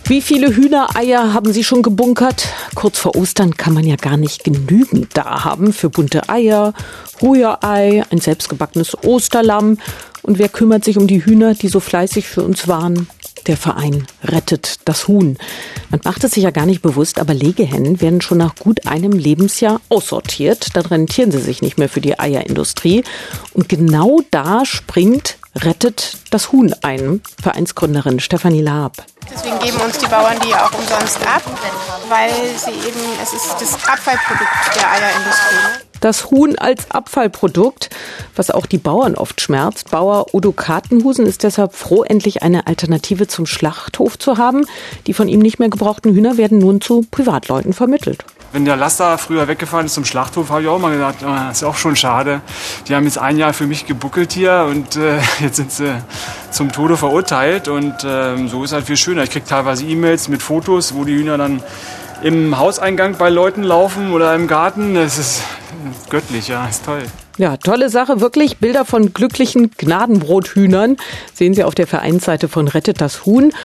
Wie viele Hühnereier haben Sie schon gebunkert? Kurz vor Ostern kann man ja gar nicht genügend da haben für bunte Eier, Rührei, ein selbstgebackenes Osterlamm. Und wer kümmert sich um die Hühner, die so fleißig für uns waren? Der Verein Rettet das Huhn. Man macht es sich ja gar nicht bewusst, aber Legehennen werden schon nach gut einem Lebensjahr aussortiert. Dann rentieren sie sich nicht mehr für die Eierindustrie. Und genau da springt Rettet das Huhn ein. Vereinsgründerin Stefanie Laab. Deswegen geben uns die Bauern die auch umsonst ab, weil es ist das Abfallprodukt der Eierindustrie. Das Huhn als Abfallprodukt, was auch die Bauern oft schmerzt. Bauer Udo Kartenhusen ist deshalb froh, endlich eine Alternative zum Schlachthof zu haben. Die von ihm nicht mehr gebrauchten Hühner werden nun zu Privatleuten vermittelt. Wenn der Laster früher weggefahren ist zum Schlachthof, habe ich auch mal gedacht, das ist auch schon schade. Die haben jetzt ein Jahr für mich gebuckelt hier und jetzt sind sie zum Tode verurteilt. Und so ist halt viel schöner. Ich kriege teilweise E-Mails mit Fotos, wo die Hühner dann im Hauseingang bei Leuten laufen oder im Garten. Das ist göttlich, ja, ist toll. Ja, tolle Sache, wirklich. Bilder von glücklichen Gnadenbrothühnern sehen Sie auf der Vereinsseite von Rettet das Huhn.